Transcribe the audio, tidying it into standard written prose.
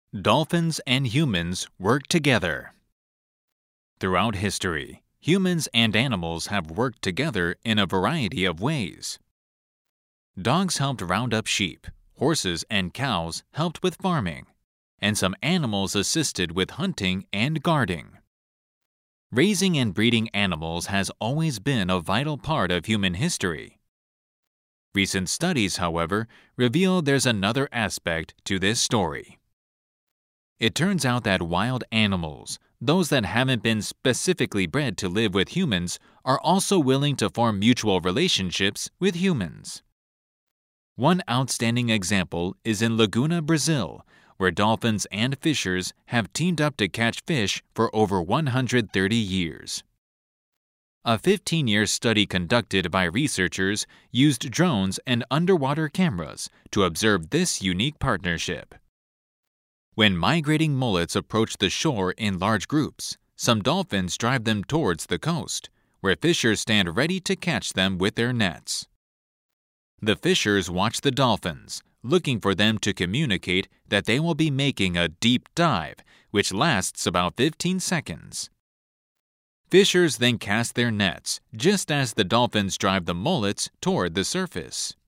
Dolphins and humans work together. Throughout history, humans and animals have worked together in a variety of ways. Dogs helped round up sheep, horses and cows helped with farming, and some animals assisted with hunting and guarding. Raising and breeding animals has always been a vital part of human history. Recent studies, however, reveal there's another aspect to this story. It turns out that wild animals, those that haven't been specifically bred to live with humans, are also willing to form mutual relationships with humans. One outstanding example is in Laguna, Brazil, where dolphins and fishers have teamed up to catch fish for over 130 years. A 15-year study conducted by researchers used drones and underwater cameras to observe this unique partnership. When migrating mullets approach the shore in large groups, some dolphins drive them towards the coast, where fishers stand ready to catch them with their nets. The fishers watch the dolphins, looking for them to communicate that they will be making a deep dive, which lasts about 15 seconds. Fishers then cast their nets just as the dolphins drive the mullets toward the surface.